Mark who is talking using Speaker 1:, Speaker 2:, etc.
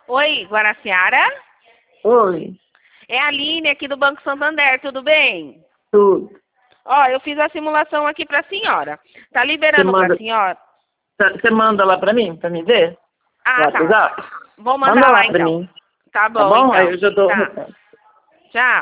Speaker 1: Oi, Guaraciara?
Speaker 2: Oi,
Speaker 1: É a Aline aqui do Banco Santander, tudo bem?
Speaker 2: tudo.
Speaker 1: Ó, eu fiz a simulação aqui para a senhora. Tá
Speaker 2: Você
Speaker 1: liberando para a
Speaker 2: manda,
Speaker 1: senhora?
Speaker 2: você manda lá pra mim ver? No
Speaker 1: Ah, tá.
Speaker 2: WhatsApp?
Speaker 1: Vou mandar
Speaker 2: Manda
Speaker 1: lá
Speaker 2: lá pra
Speaker 1: então.
Speaker 2: mim,
Speaker 1: Tá
Speaker 2: tá
Speaker 1: bom,
Speaker 2: bom? Aí
Speaker 1: então.
Speaker 2: eu já dou o
Speaker 1: Tá.
Speaker 2: retorno.
Speaker 1: Tchau.